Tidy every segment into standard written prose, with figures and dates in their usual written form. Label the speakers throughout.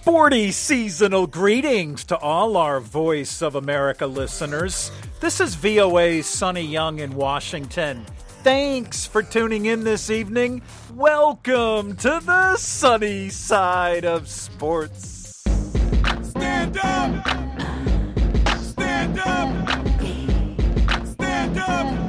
Speaker 1: Sporty seasonal greetings to all our Voice of America listeners. This is VOA's Sonny Young in Washington. Thanks for tuning in this evening. Welcome to the sunny side of sports.
Speaker 2: Stand up! Stand up! Stand up!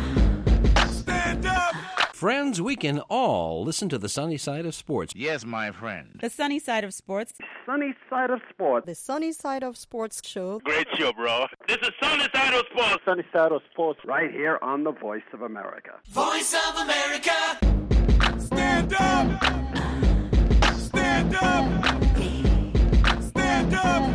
Speaker 2: Stand up!
Speaker 3: Friends, we can all listen to the sunny side of sports.
Speaker 4: Yes, my friend.
Speaker 5: The Sunny Side of Sports.
Speaker 6: Sunny Side of Sports.
Speaker 7: The Sunny Side of Sports show.
Speaker 4: Great show, bro. This is Sunny Side of Sports.
Speaker 6: Sunny Side of Sports right here on the Voice of America.
Speaker 2: Voice of America! Stand up! Stand up! Stand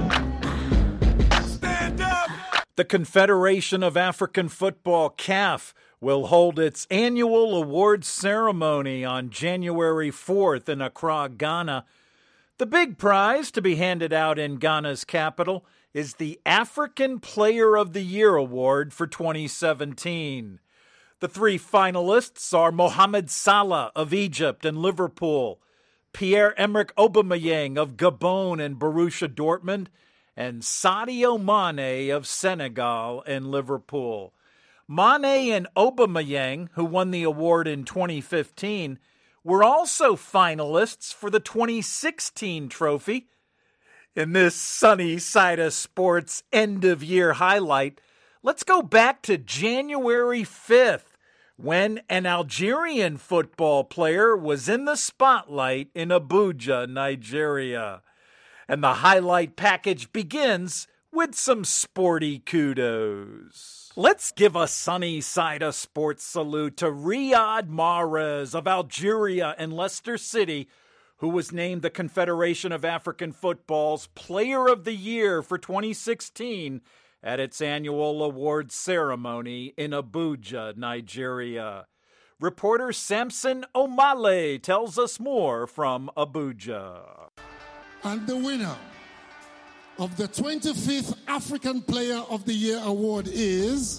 Speaker 2: up! Stand up!
Speaker 1: The Confederation of African Football, CAF, will hold its annual awards ceremony on January 4th in Accra, Ghana. The big prize to be handed out in Ghana's capital is the African Player of the Year Award for 2017. The three finalists are Mohamed Salah of Egypt and Liverpool, Pierre-Emerick Aubameyang of Gabon and Borussia Dortmund, and Sadio Mane of Senegal and Liverpool. Mane and Aubameyang, who won the award in 2015, were also finalists for the 2016 trophy. In this sunny side of sports end-of-year highlight, let's go back to January 5th, when an Algerian football player was in the spotlight in Abuja, Nigeria. And the highlight package begins with some sporty kudos. Let's give a sunny side of sports salute to Riyad Mahrez of Algeria and Leicester City, who was named the Confederation of African Football's Player of the Year for 2016 at its annual awards ceremony in Abuja, Nigeria. Reporter Samson Omale tells us more from Abuja.
Speaker 8: And the winner of the 25th African Player of the Year award is...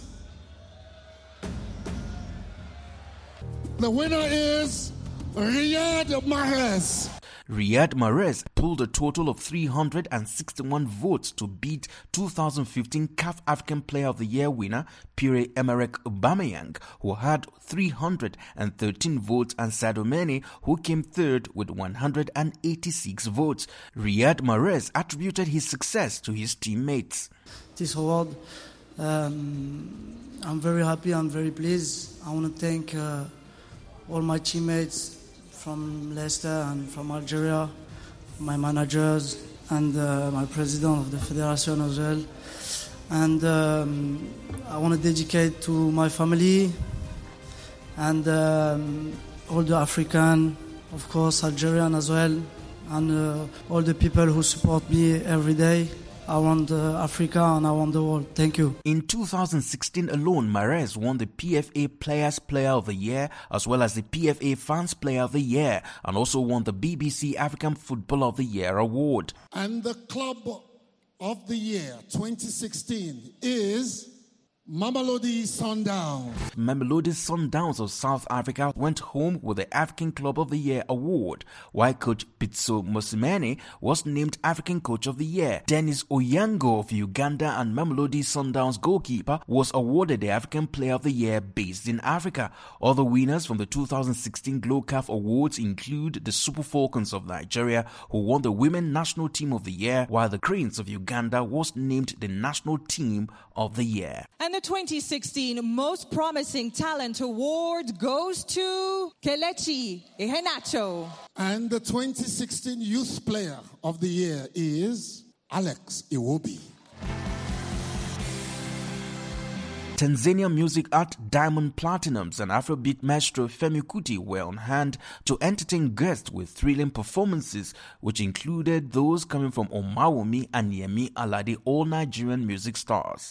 Speaker 8: The winner is Riyad Mahrez.
Speaker 9: Riyad Mahrez pulled a total of 361 votes to beat 2015 CAF African Player of the Year winner Pierre-Emerick Aubameyang, who had 313 votes, and Sadio Mane, who came third with 186 votes. Riyad Mahrez attributed his success to his teammates.
Speaker 10: This award, I'm very happy, I'm very pleased. I want to thank all my teammates from Leicester and from Algeria, my managers, and my president of the federation as well. And I want to dedicate to my family and all the African, of course, Algerian as well, and all the people who support me every day around Africa and around the world. Thank you.
Speaker 9: In 2016 alone, Mahrez won the PFA Players Player of the Year as well as the PFA Fans Player of the Year, and also won the BBC African Football of the Year award.
Speaker 8: And the Club of the Year 2016 is Mamelodi Sundowns.
Speaker 9: Mamelodi Sundowns of South Africa went home with the African Club of the Year award, while coach Pitso Mosimane was named African Coach of the Year. Dennis Oyango of Uganda and Mamelodi Sundowns goalkeeper was awarded the African Player of the Year based in Africa. Other winners from the 2016 GloCAF Awards include the Super Falcons of Nigeria, who won the Women National Team of the Year, while the Cranes of Uganda was named the National Team of the Year.
Speaker 11: And the 2016 Most Promising Talent Award goes to Kelechi Iheanacho.
Speaker 8: And the 2016 Youth Player of the Year is Alex Iwobi.
Speaker 9: Tanzania music act Diamond Platinums and Afrobeat maestro Femi Kuti were on hand to entertain guests with thrilling performances, which included those coming from Omawumi and Yemi Alade, all Nigerian music stars.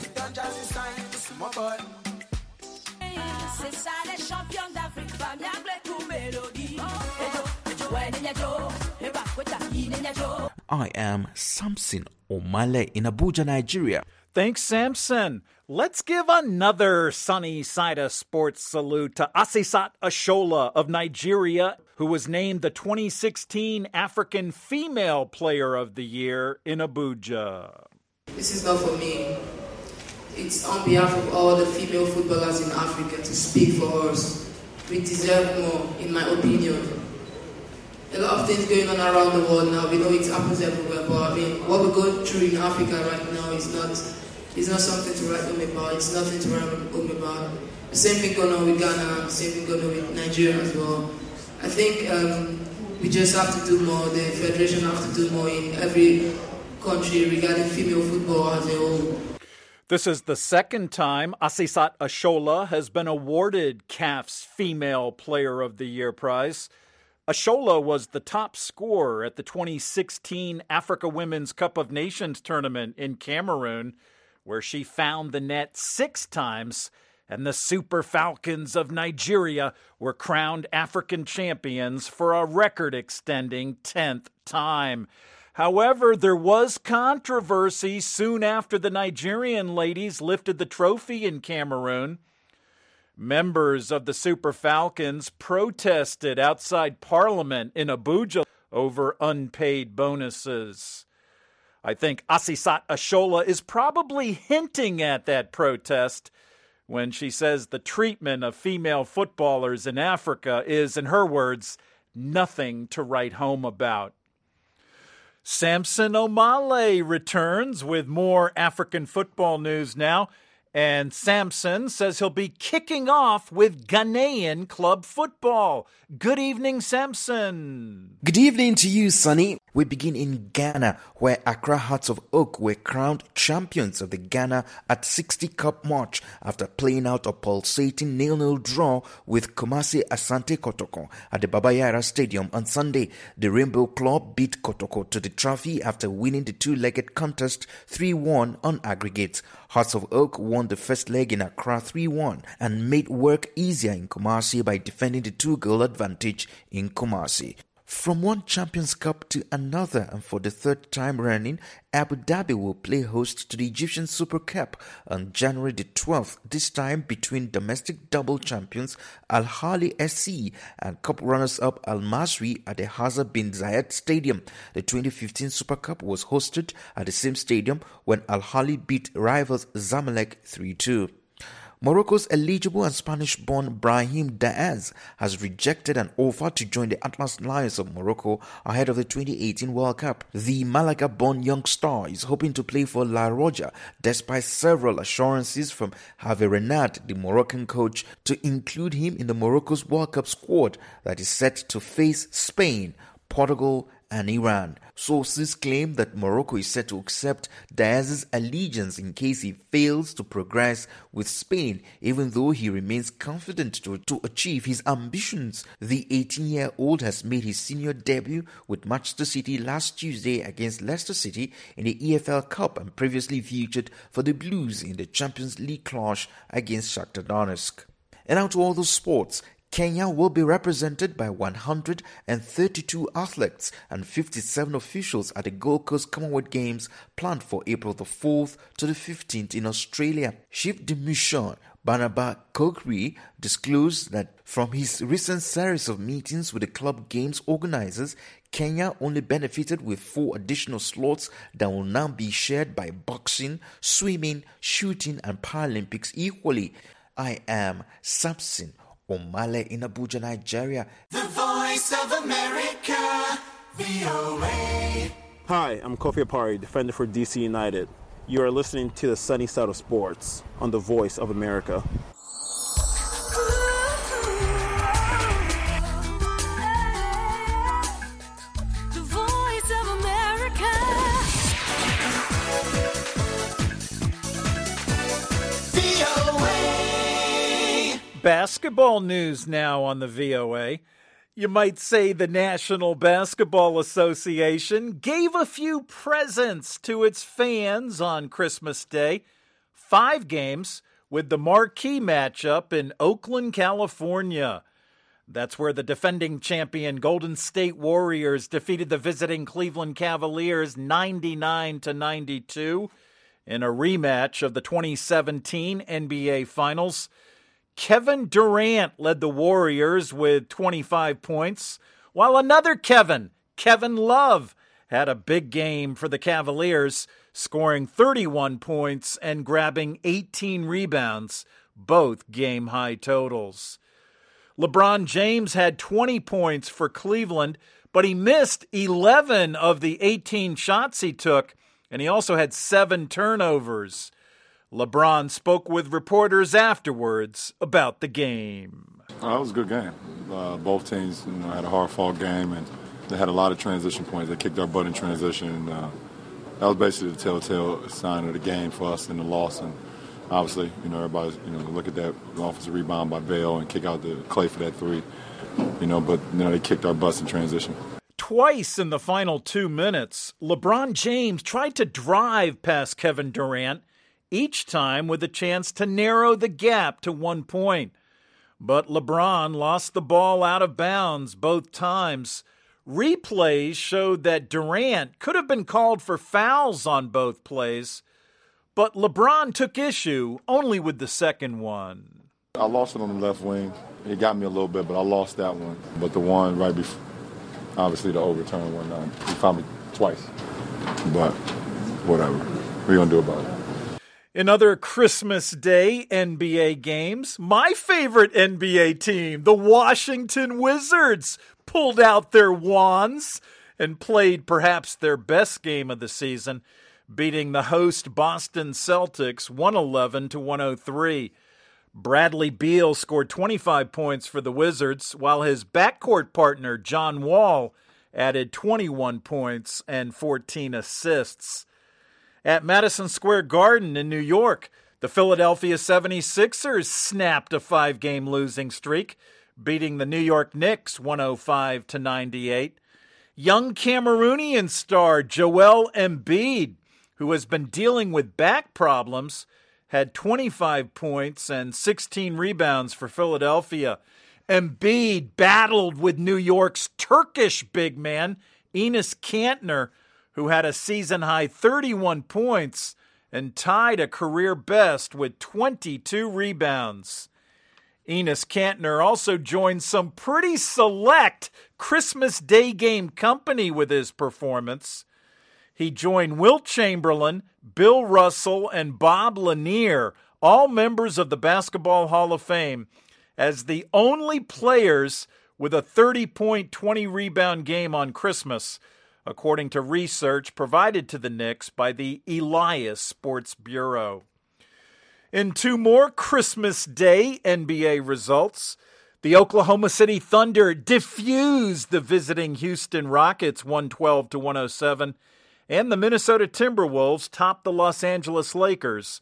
Speaker 9: I am Samson Omale in Abuja, Nigeria.
Speaker 1: Thanks, Samson. Let's give another sunny side of sports salute to Asisat Ashola of Nigeria, who was named the 2016 African Female Player of the Year in Abuja.
Speaker 5: This is not for me. It's on behalf of all the female footballers in Africa to speak for us. We deserve more, in my opinion. A lot of things going on around the world now. We know it happens everywhere, but I mean, what we're going through in Africa right now is not something to write home about. It's nothing to write home about. The same thing going on with Ghana, the same thing going on with Nigeria as well. I think we just have to do more. The federation have to do more in every country regarding female football as a whole.
Speaker 1: This is the second time Asisat Oshola has been awarded CAF's Female Player of the Year prize. Oshola was the top scorer at the 2016 Africa Women's Cup of Nations tournament in Cameroon, where she found the net 6 times, and the Super Falcons of Nigeria were crowned African champions for a record-extending 10th time. However, there was controversy soon after the Nigerian ladies lifted the trophy in Cameroon. Members of the Super Falcons protested outside Parliament in Abuja over unpaid bonuses. I think Asisat Oshola is probably hinting at that protest when she says the treatment of female footballers in Africa is, in her words, nothing to write home about. Samson Omale returns with more African football news now, and Samson says he'll be kicking off with Ghanaian club football. Good evening, Samson.
Speaker 9: Good evening to you, Sonny. We begin in Ghana, where Accra Hearts of Oak were crowned champions of the Ghana at 60 Cup match after playing out a pulsating 0-0 draw with Kumasi Asante Kotoko at the Baba Yara Stadium on Sunday. The Rainbow Club beat Kotoko to the trophy after winning the two-legged contest 3-1 on aggregate. Hearts of Oak won the first leg in Accra 3-1 and made work easier in Kumasi by defending the 2-goal advantage in Kumasi. From one Champions Cup to another, and for the third time running, Abu Dhabi will play host to the Egyptian Super Cup on January the 12th, this time between domestic double champions Al Ahly SC and cup runners-up Al Masry at the Hazard bin Zayed Stadium. The 2015 Super Cup was hosted at the same stadium when Al Ahly beat rivals Zamalek 3-2. Morocco's eligible and Spanish-born Brahim Diaz has rejected an offer to join the Atlas Lions of Morocco ahead of the 2018 World Cup. The Malaga-born young star is hoping to play for La Roja despite several assurances from Hervé Renard, the Moroccan coach, to include him in the Morocco's World Cup squad that is set to face Spain, Portugal, and Iran. Sources claim that Morocco is set to accept Diaz's allegiance in case he fails to progress with Spain, even though he remains confident to achieve his ambitions. The 18-year-old has made his senior debut with Manchester City last Tuesday against Leicester City in the EFL Cup and previously featured for the Blues in the Champions League clash against Shakhtar Donetsk. And out to all the sports. Kenya will be represented by 132 athletes and 57 officials at the Gold Coast Commonwealth Games planned for April the 4th to the 15th in Australia. Chief de Mission Barnaba Kokri disclosed that from his recent series of meetings with the club games organizers, Kenya only benefited with 4 additional slots that will now be shared by boxing, swimming, shooting and Paralympics equally. I am Samson Omale in Abuja, Nigeria.
Speaker 2: The Voice of America, VOA.
Speaker 12: Hi, I'm Kofi Apari, defender for DC United. You are listening to the Sunny Side of Sports on The Voice of America.
Speaker 2: The Voice of America. VOA.
Speaker 1: Basketball news now on the VOA. You might say the National Basketball Association gave a few presents to its fans on Christmas Day. 5 games with the marquee matchup in Oakland, California. That's where the defending champion Golden State Warriors defeated the visiting Cleveland Cavaliers 99-92 in a rematch of the 2017 NBA Finals. Kevin Durant led the Warriors with 25 points, while another Kevin Love, had a big game for the Cavaliers, scoring 31 points and grabbing 18 rebounds, both game-high totals. LeBron James had 20 points for Cleveland, but he missed 11 of the 18 shots he took, and he also had 7 turnovers. LeBron spoke with reporters afterwards about the game.
Speaker 13: It was a good game. Both teams had a hard-fought game, and they had a lot of transition points. They kicked our butt in transition, and that was basically the telltale sign of the game for us in the loss. And obviously, everybody's, look at that offensive rebound by Bale and kick out the Clay for that three. But they kicked our butts in transition.
Speaker 1: Twice in the final 2 minutes, LeBron James tried to drive past Kevin Durant, each time with a chance to narrow the gap to 1 point. But LeBron lost the ball out of bounds both times. Replays showed that Durant could have been called for fouls on both plays, but LeBron took issue only with the second one.
Speaker 13: I lost it on the left wing. It got me a little bit, but I lost that one. But the one right before, obviously the overturn one, he found me twice. But whatever. What are you going to do about it?
Speaker 1: In other Christmas Day NBA games, my favorite NBA team, the Washington Wizards, pulled out their wands and played perhaps their best game of the season, beating the host Boston Celtics 111-103. Bradley Beal scored 25 points for the Wizards, while his backcourt partner John Wall added 21 points and 14 assists. At Madison Square Garden in New York, the Philadelphia 76ers snapped a 5-game losing streak, beating the New York Knicks 105-98. Young Cameroonian star Joel Embiid, who has been dealing with back problems, had 25 points and 16 rebounds for Philadelphia. Embiid battled with New York's Turkish big man, Enes Kanter, who had a season-high 31 points and tied a career best with 22 rebounds. Enes Kanter also joined some pretty select Christmas Day game company with his performance. He joined Wilt Chamberlain, Bill Russell, and Bob Lanier, all members of the Basketball Hall of Fame, as the only players with a 30-point, 20-rebound game on Christmas, according to research provided to the Knicks by the Elias Sports Bureau. In 2 more Christmas Day NBA results, the Oklahoma City Thunder diffused the visiting Houston Rockets 112-107, and the Minnesota Timberwolves topped the Los Angeles Lakers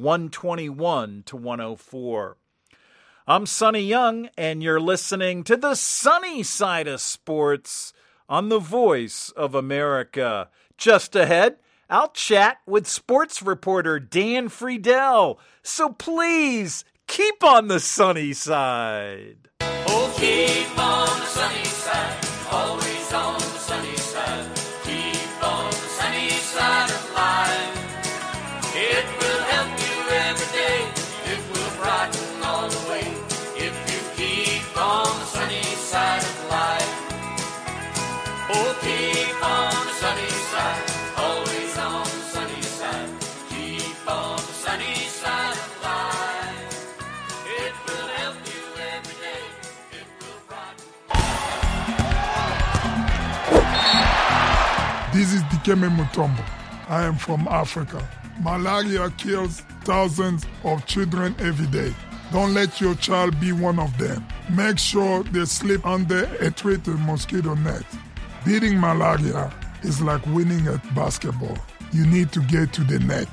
Speaker 1: 121-104. I'm Sonny Young, and you're listening to the sunny side of sports on the Voice of America. Just ahead, I'll chat with sports reporter Dan Friedel. So please, keep on the sunny side.
Speaker 2: Oh, keep on the sunny side, always on the sunny side. Keep on the sunny side of life. It will help you every day. It will brighten all the way. If you keep on the sunny side of life. Oh, keep on the sunny side, always on the sunny side. Keep on the sunny side of life. It will help you every day. It will brighten.
Speaker 14: This is Dikembe Mutombo. I am from Africa. Malaria kills thousands of children every day. Don't let your child be one of them. Make sure they sleep under a treated mosquito net. Beating malaria is like winning at basketball. You need to get to the net.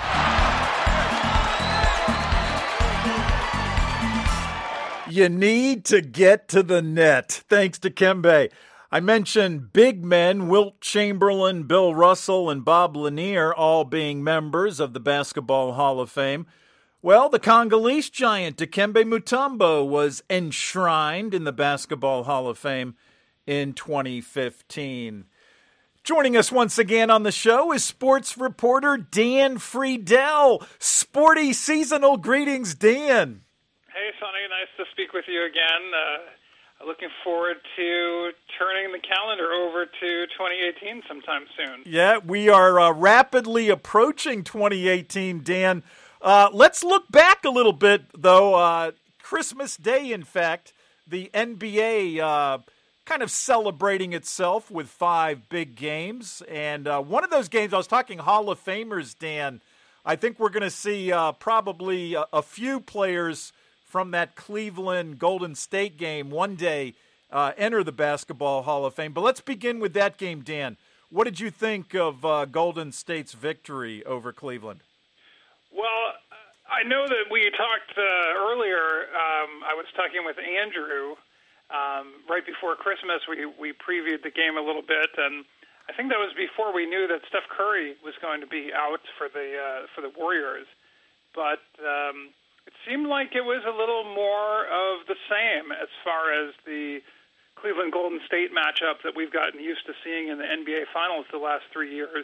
Speaker 1: You need to get to the net. Thanks to Kembe. I mentioned big men, Wilt Chamberlain, Bill Russell, and Bob Lanier, all being members of the Basketball Hall of Fame. Well, the Congolese giant Dikembe Mutombo was enshrined in the Basketball Hall of Fame in 2015. Joining us once again on the show is sports reporter Dan Friedel. Sporty seasonal greetings, Dan.
Speaker 15: Hey, Sonny. Nice to speak with you again. Looking forward to turning the calendar over to 2018 sometime soon.
Speaker 1: Yeah, we are rapidly approaching 2018, Dan. Let's look back a little bit, though. Christmas Day, in fact, the NBA kind of celebrating itself with 5 big games. And one of those games, I was talking Hall of Famers, Dan. I think we're going to see probably a few players from that Cleveland Golden State game one day enter the Basketball Hall of Fame. But let's begin with that game, Dan. What did you think of Golden State's victory over Cleveland?
Speaker 15: Well, I know that we talked earlier. I was talking with Andrew right before Christmas. We previewed the game a little bit, and I think that was before we knew that Steph Curry was going to be out for the Warriors. But it seemed like it was a little more of the same as far as the Cleveland Golden State matchup that we've gotten used to seeing in the NBA Finals the last 3 years.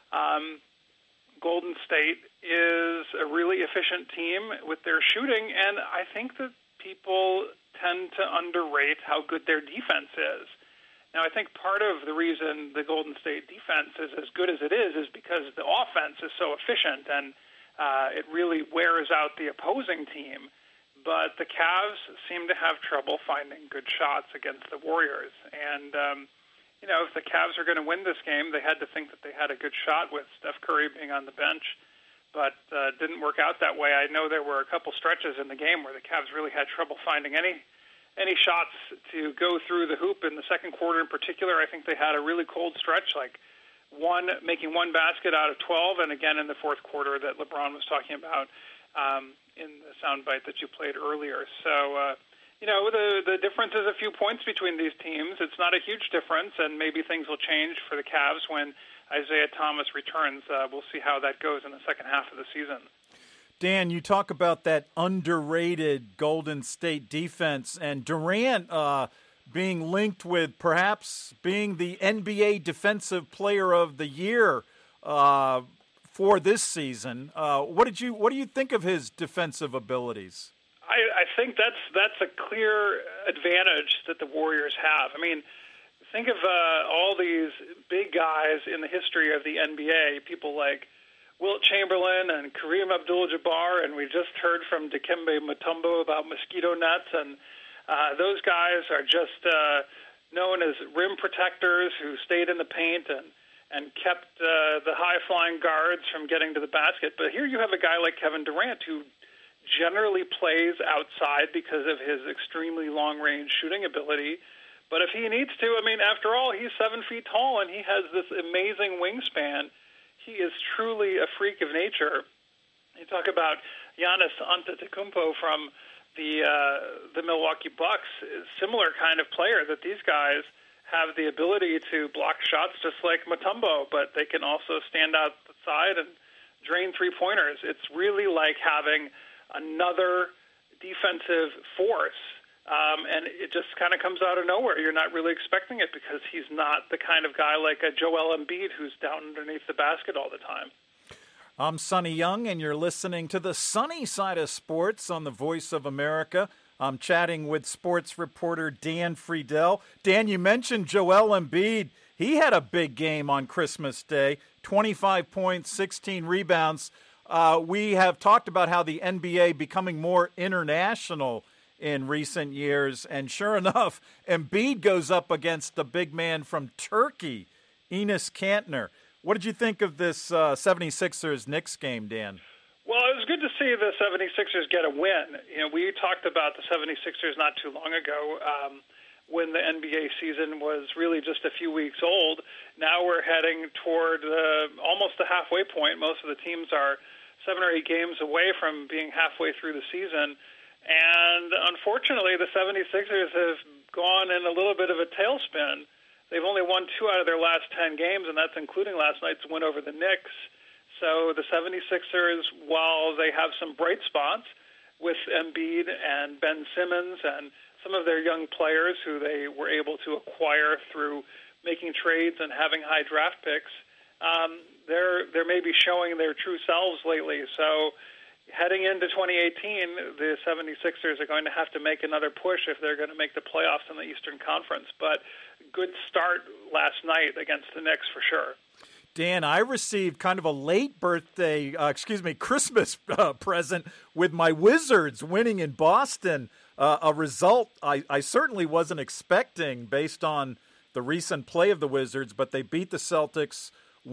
Speaker 15: Golden State is a really efficient team with their shooting, and I think that people tend to underrate how good their defense is. Now, I think part of the reason the Golden State defense is as good as it is because the offense is so efficient, and it really wears out the opposing team. But the Cavs seem to have trouble finding good shots against the Warriors. And, if the Cavs are going to win this game, they had to think that they had a good shot with Steph Curry being on the bench. But didn't work out that way. I know there were a couple stretches in the game where the Cavs really had trouble finding any shots to go through the hoop in the second quarter in particular. I think they had a really cold stretch, like making one basket out of 12, and again in the fourth quarter that LeBron was talking about in the soundbite that you played earlier. So, the difference is a few points between these teams. It's not a huge difference, and maybe things will change for the Cavs when Isaiah Thomas returns. We'll see how that goes in the second half of the season.
Speaker 1: Dan, you talk about that underrated Golden State defense, and Durant being linked with perhaps being the NBA Defensive Player of the Year for this season. What do you think of his defensive abilities?
Speaker 15: I think that's a clear advantage that the Warriors have. I mean, think of all these big guys in the history of the NBA, people like Wilt Chamberlain and Kareem Abdul-Jabbar, and we just heard from Dikembe Mutombo about mosquito nets, and those guys are just known as rim protectors who stayed in the paint and kept the high-flying guards from getting to the basket. But here you have a guy like Kevin Durant who generally plays outside because of his extremely long-range shooting ability. But if he needs to, after all, he's 7 feet tall and he has this amazing wingspan. He is truly a freak of nature. You talk about Giannis Antetokounmpo from the Milwaukee Bucks, similar kind of player, that these guys have the ability to block shots just like Mutombo, but they can also stand out the side and drain three-pointers. It's really like having another defensive force, and it just kind of comes out of nowhere. You're not really expecting it because he's not the kind of guy like a Joel Embiid who's down underneath the basket all the time.
Speaker 1: I'm Sonny Young, and you're listening to the Sunny Side of Sports on the Voice of America. I'm chatting with sports reporter Dan Friedel. Dan, you mentioned Joel Embiid. He had a big game on Christmas Day, 25 points, 16 rebounds. We have talked about how the NBA becoming more international in recent years, and sure enough, Embiid goes up against the big man from Turkey, Enes Kanter. What did you think of this 76ers-Knicks game, Dan?
Speaker 15: Well, it was good to see the 76ers get a win. We talked about the 76ers not too long ago when the NBA season was really just a few weeks old. Now we're heading toward almost the halfway point. Most of the teams are 7 or 8 games away from being halfway through the season. And unfortunately, the 76ers have gone in a little bit of a tailspin. They've only won 2 out of their last 10 games, and that's including last night's win over the Knicks. So the 76ers, while they have some bright spots with Embiid and Ben Simmons and some of their young players who they were able to acquire through making trades and having high draft picks, they're maybe showing their true selves lately. So, heading into 2018, the 76ers are going to have to make another push if they're going to make the playoffs in the Eastern Conference. But good start last night against the Knicks for sure.
Speaker 1: Dan, I received kind of a late Christmas present with my Wizards winning in Boston, a result I certainly wasn't expecting based on the recent play of the Wizards, but they beat the Celtics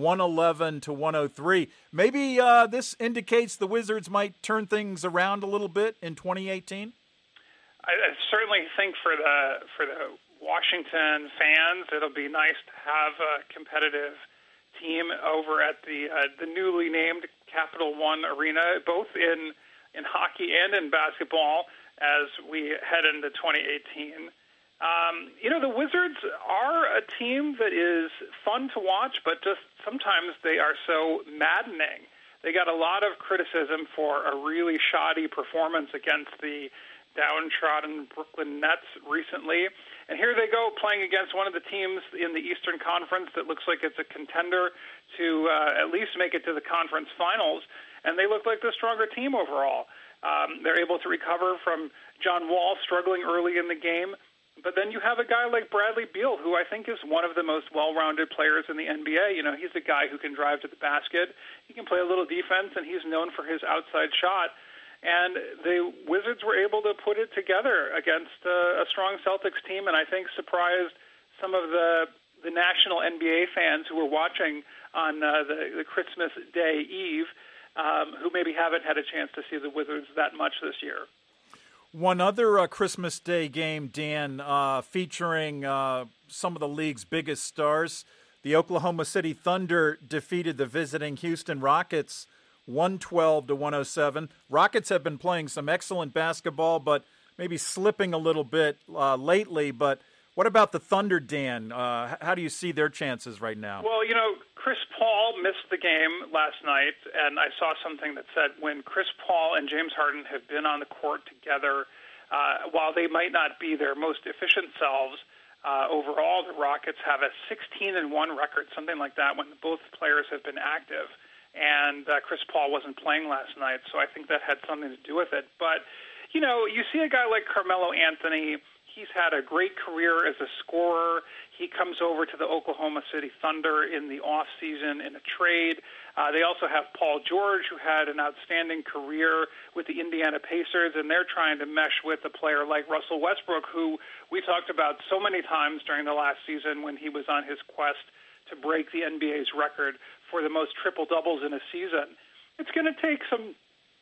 Speaker 1: 111-103. Maybe this indicates the Wizards might turn things around a little bit in 2018?
Speaker 15: I certainly think for the Washington fans, it'll be nice to have a competitive team over at the newly named Capital One Arena, both in hockey and in basketball, as we head into 2018. The Wizards are a team that is fun to watch, but just sometimes they are so maddening. They got a lot of criticism for a really shoddy performance against the downtrodden Brooklyn Nets recently. And here they go playing against one of the teams in the Eastern Conference that looks like it's a contender to at least make it to the conference finals. And they look like the stronger team overall. They're able to recover from John Wall struggling early in the game. But then you have a guy like Bradley Beal, who I think is one of the most well-rounded players in the NBA. He's a guy who can drive to the basket. He can play a little defense, and he's known for his outside shot. And the Wizards were able to put it together against a strong Celtics team, and I think surprised some of the national NBA fans who were watching on the Christmas Day Eve, who maybe haven't had a chance to see the Wizards that much this year.
Speaker 1: One other Christmas Day game, Dan, featuring some of the league's biggest stars. The Oklahoma City Thunder defeated the visiting Houston Rockets 112-107. Rockets have been playing some excellent basketball, but maybe slipping a little bit lately. But what about the Thunder, Dan? How do you see their chances right now?
Speaker 15: Well, Chris Paul missed the game last night, and I saw something that said when Chris Paul and James Harden have been on the court together, while they might not be their most efficient selves, overall the Rockets have a 16-1 record, something like that, when both players have been active. And Chris Paul wasn't playing last night, so I think that had something to do with it. But, you see a guy like Carmelo Anthony. He's had a great career as a scorer. He comes over to the Oklahoma City Thunder in the offseason in a trade. They also have Paul George, who had an outstanding career with the Indiana Pacers, and they're trying to mesh with a player like Russell Westbrook, who we talked about so many times during the last season when he was on his quest to break the NBA's record for the most triple-doubles in a season. It's going to take some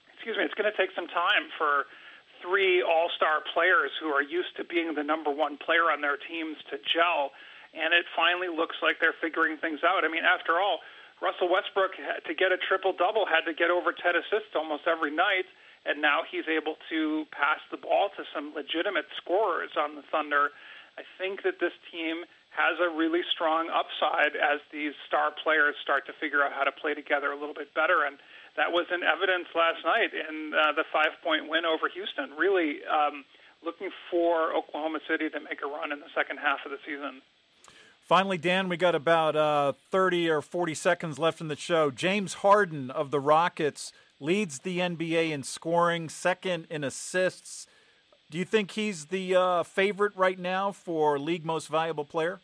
Speaker 15: time for three all-star players who are used to being the number one player on their teams to gel, and it finally looks like they're figuring things out. I mean, after all, Russell Westbrook, to get a triple-double, had to get over 10 assists almost every night, and now he's able to pass the ball to some legitimate scorers on the Thunder. I think that this team has a really strong upside as these star players start to figure out how to play together a little bit better, and that was in evidence last night in the 5-point win over Houston. Really looking for Oklahoma City to make a run in the second half of the season.
Speaker 1: Finally, Dan, we got about 30 or 40 seconds left in the show. James Harden of the Rockets leads the NBA in scoring, second in assists. Do you think he's the favorite right now for League Most Valuable Player?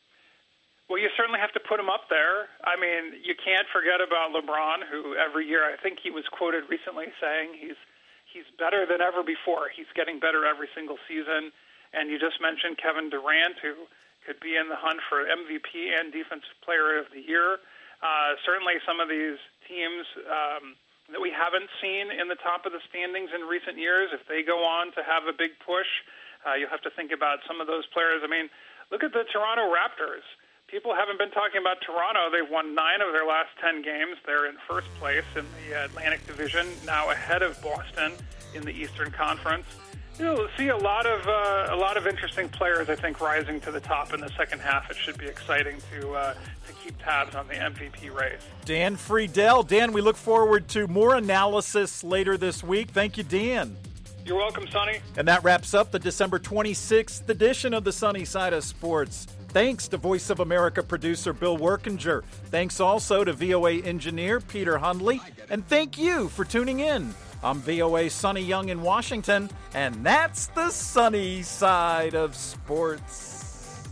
Speaker 15: Well, you certainly have to put him up there. I mean, you can't forget about LeBron, who every year, I think he was quoted recently saying he's better than ever before. He's getting better every single season. And you just mentioned Kevin Durant, who could be in the hunt for MVP and Defensive Player of the Year. Certainly some of these teams that we haven't seen in the top of the standings in recent years, if they go on to have a big push, you'll have to think about some of those players. I mean, look at the Toronto Raptors. People haven't been talking about Toronto. They've won 9 of their last 10 games. They're in first place in the Atlantic Division, now ahead of Boston in the Eastern Conference. You'll see a lot of interesting players, I think, rising to the top in the second half. It should be exciting to keep tabs on the MVP race.
Speaker 1: Dan Friedel. Dan, we look forward to more analysis later this week. Thank you, Dan.
Speaker 15: You're welcome, Sonny.
Speaker 1: And that wraps up the December 26th edition of the Sunny Side of Sports. Thanks to Voice of America producer Bill Workinger. Thanks also to VOA engineer Peter Hundley. And thank you for tuning in. I'm VOA Sonny Young in Washington, and that's the sunny side of sports.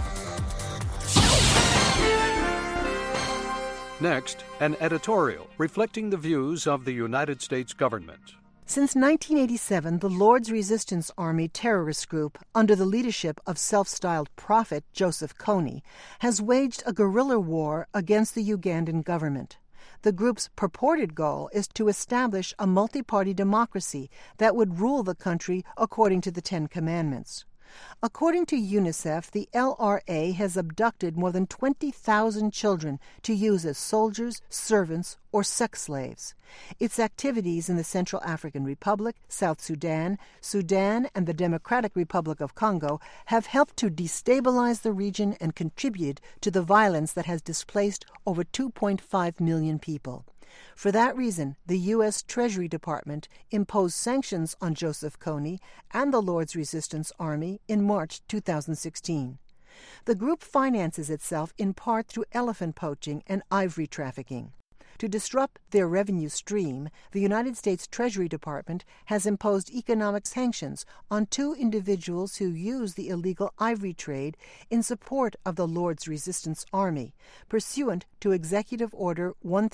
Speaker 16: Next, an editorial reflecting the views of the United States government.
Speaker 17: Since 1987, the Lord's Resistance Army terrorist group, under the leadership of self-styled prophet Joseph Kony, has waged a guerrilla war against the Ugandan government. The group's purported goal is to establish a multi-party democracy that would rule the country according to the Ten Commandments. According to UNICEF, the LRA has abducted more than 20,000 children to use as soldiers, servants, or sex slaves. Its activities in the Central African Republic, South Sudan, and the Democratic Republic of Congo have helped to destabilize the region and contributed to the violence that has displaced over 2.5 million people. For that reason, the U.S. Treasury Department imposed sanctions on Joseph Kony and the Lord's Resistance Army in March 2016. The group finances itself in part through elephant poaching and ivory trafficking. To disrupt their revenue stream, the United States Treasury Department has imposed economic sanctions on 2 individuals who use the illegal ivory trade in support of the Lord's Resistance Army, pursuant to Executive Order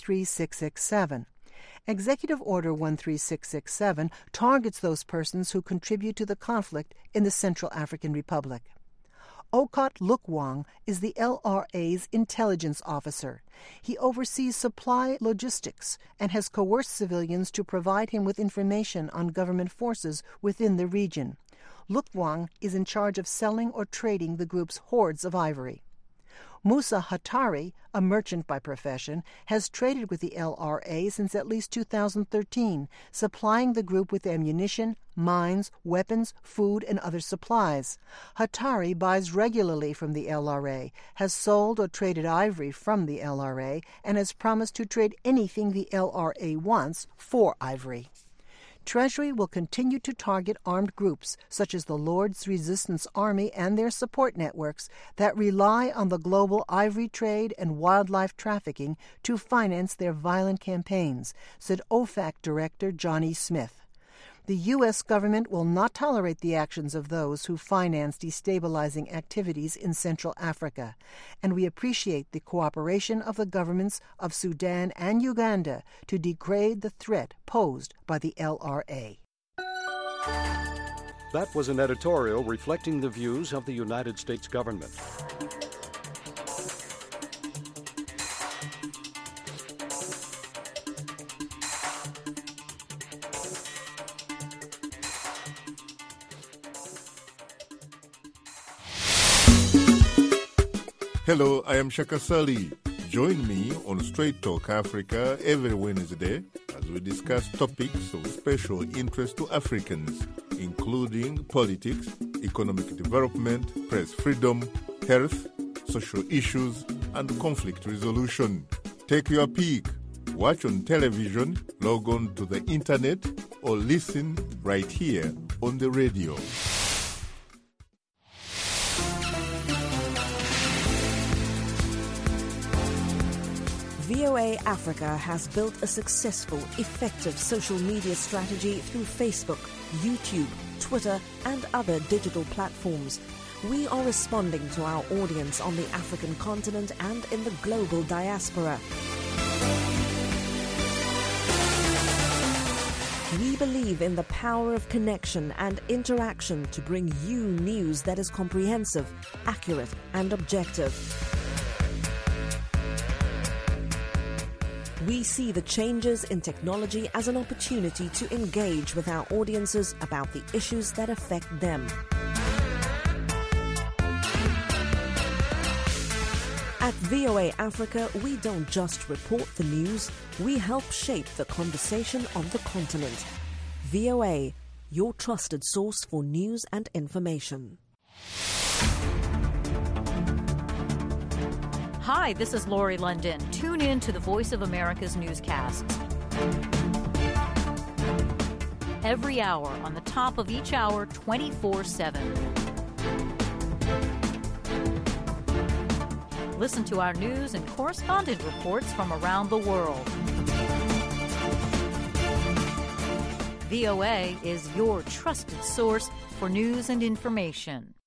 Speaker 17: 13667. Executive Order 13667 targets those persons who contribute to the conflict in the Central African Republic. Okot Lukwang is the LRA's intelligence officer. He oversees supply logistics and has coerced civilians to provide him with information on government forces within the region. Lukwang is in charge of selling or trading the group's hoards of ivory. Musa Hatari, a merchant by profession, has traded with the LRA since at least 2013, supplying the group with ammunition, mines, weapons, food, and other supplies. Hatari buys regularly from the LRA, has sold or traded ivory from the LRA, and has promised to trade anything the LRA wants for ivory. Treasury will continue to target armed groups such as the Lord's Resistance Army and their support networks that rely on the global ivory trade and wildlife trafficking to finance their violent campaigns, said OFAC Director Johnny Smith. The U.S. government will not tolerate the actions of those who finance destabilizing activities in Central Africa, and we appreciate the cooperation of the governments of Sudan and Uganda to degrade the threat posed by the LRA.
Speaker 16: That was an editorial reflecting the views of the United States government.
Speaker 18: Hello, I am Shaka Sali. Join me on Straight Talk Africa every Wednesday as we discuss topics of special interest to Africans, including politics, economic development, press freedom, health, social issues, and conflict resolution. Take your pick. Watch on television, log on to the internet, or listen right here on the radio.
Speaker 19: VOA Africa has built a successful, effective social media strategy through Facebook, YouTube, Twitter, and other digital platforms. We are responding to our audience on the African continent and in the global diaspora. We believe in the power of connection and interaction to bring you news that is comprehensive, accurate, and objective. We see the changes in technology as an opportunity to engage with our audiences about the issues that affect them. At VOA Africa, we don't just report the news, we help shape the conversation on the continent. VOA, your trusted source for news and information.
Speaker 20: Hi, this is Lori London. Tune in to the Voice of America's newscasts. Every hour, on the top of each hour, 24/7. Listen to our news and correspondent reports from around the world. VOA is your trusted source for news and information.